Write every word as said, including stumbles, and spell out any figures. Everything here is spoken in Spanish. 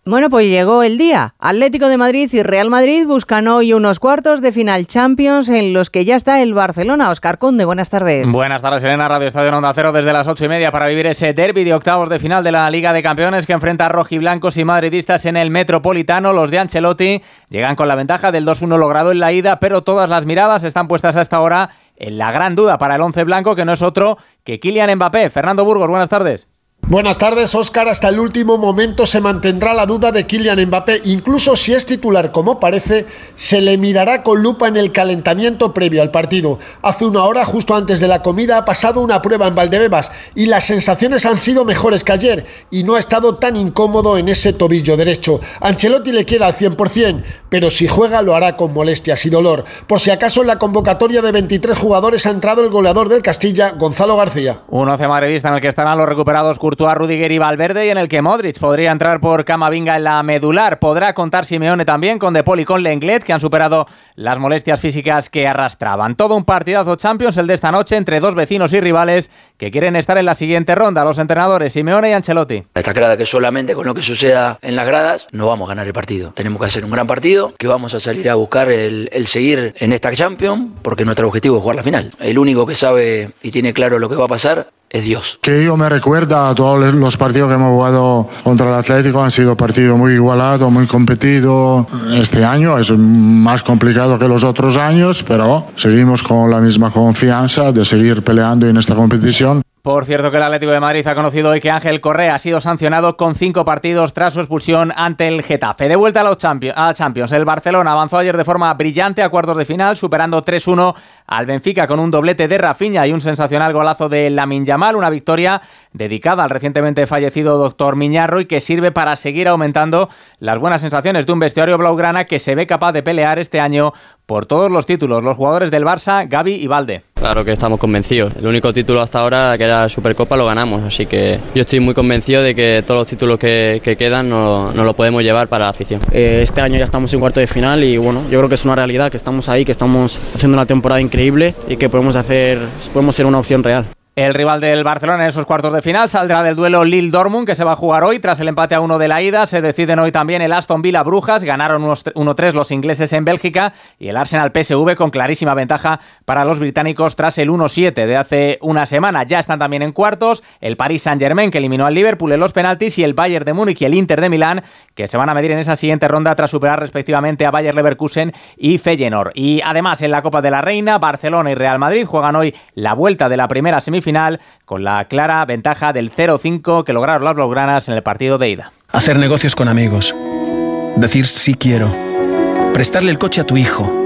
Bueno, pues llegó el día. Atlético de Madrid y Real Madrid buscan hoy unos cuartos de final Champions en los que ya está el Barcelona. Óscar Conde, buenas tardes. Buenas tardes, Elena. Radio Estadio en Onda Cero desde las ocho y media para vivir ese derbi de octavos de final de la Liga de Campeones que enfrenta a rojiblancos y madridistas en el Metropolitano. Los de Ancelotti llegan con la ventaja del dos uno logrado en la ida, pero todas las miradas están puestas hasta ahora en la gran duda para el once blanco, que no es otro que Kylian Mbappé. Fernando Burgos, buenas tardes. Buenas tardes, Óscar. Hasta el último momento se mantendrá la duda de Kylian Mbappé. Incluso si es titular, como parece, se le mirará con lupa en el calentamiento previo al partido. Hace una hora, justo antes de la comida, ha pasado una prueba en Valdebebas y las sensaciones han sido mejores que ayer y no ha estado tan incómodo en ese tobillo derecho. Ancelotti le quiere al cien por ciento, pero si juega lo hará con molestias y dolor. Por si acaso, en la convocatoria de veintitrés jugadores ha entrado el goleador del Castilla, Gonzalo García. Un once madridista en el que estarán los recuperados Courtois, Rudiger y Valverde, y en el que Modric podría entrar por Camavinga en la medular. Podrá contar Simeone también con De Paul y con Lenglet, que han superado las molestias físicas que arrastraban. Todo un partidazo Champions el de esta noche entre dos vecinos y rivales que quieren estar en la siguiente ronda, los entrenadores Simeone y Ancelotti. Está claro que solamente con lo que suceda en las gradas no vamos a ganar el partido. Tenemos que hacer un gran partido, que vamos a salir a buscar el, el seguir en esta Champions, porque nuestro objetivo es jugar la final. El único que sabe y tiene claro lo que va a pasar es Dios. Que yo me recuerda a todos los partidos que hemos jugado contra el Atlético, han sido partidos muy igualados, muy competidos. Este año es más complicado que los otros años, pero seguimos con la misma confianza de seguir peleando en esta competición. Por cierto, que el Atlético de Madrid ha conocido hoy que Ángel Correa ha sido sancionado con cinco partidos tras su expulsión ante el Getafe. De vuelta a los Champions, a Champions, el Barcelona avanzó ayer de forma brillante a cuartos de final, superando tres uno al Benfica con un doblete de Rafinha y un sensacional golazo de Lamine Yamal, una victoria dedicada al recientemente fallecido doctor Miñarro y que sirve para seguir aumentando las buenas sensaciones de un vestuario blaugrana que se ve capaz de pelear este año por todos los títulos. Los jugadores del Barça, Gavi y Valde. Claro que estamos convencidos. El único título hasta ahora, que era la Supercopa, lo ganamos. Así que yo estoy muy convencido de que todos los títulos que, que quedan nos no lo podemos llevar para la afición. Eh, este año ya estamos en cuarto de final y bueno, yo creo que es una realidad, que estamos ahí, que estamos haciendo una temporada increíble y que podemos hacer, podemos ser una opción real. El rival del Barcelona en esos cuartos de final saldrá del duelo Lille-Dortmund, que se va a jugar hoy tras el empate a uno de la ida. Se deciden hoy también el Aston Villa-Brujas. Ganaron uno tres los ingleses en Bélgica y el Arsenal-P S V con clarísima ventaja para los británicos tras el uno siete de hace una semana. Ya están también en cuartos el Paris Saint-Germain, que eliminó al Liverpool en los penaltis, y el Bayern de Múnich y el Inter de Milán, que se van a medir en esa siguiente ronda tras superar respectivamente a Bayer Leverkusen y Feyenoord. Y además en la Copa de la Reina, Barcelona y Real Madrid juegan hoy la vuelta de la primera semifinal, con la clara ventaja del cero cinco que lograron las blaugranas en el partido de ida. Hacer negocios con amigos, decir sí quiero, prestarle el coche a tu hijo,